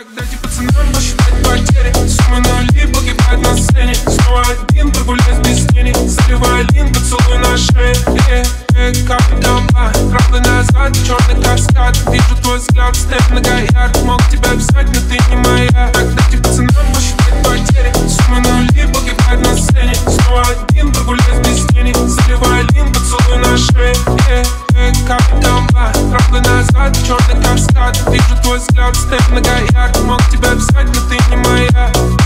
Так дайте пацанам посчитать потери. Суммы нули погибают на сцене. Снова один прогуляюсь без тени. Заливаю лин, поцелуй на шее. Капли дамба, краплы назад, черный каскад. Вижу твой взгляд, степ на гайяр. Мог тебя писать, но ты не моя. Так дайте пацанам посчитать потери. Суммы нули погибают на сцене. Снова один прогуляюсь без тени. Заливаю лин, поцелуй на шее. Капли дамба, краплы назад, черный каскад. Вижу твой взгляд, степ на гайяр. Мог тебя писать, но ты не моя.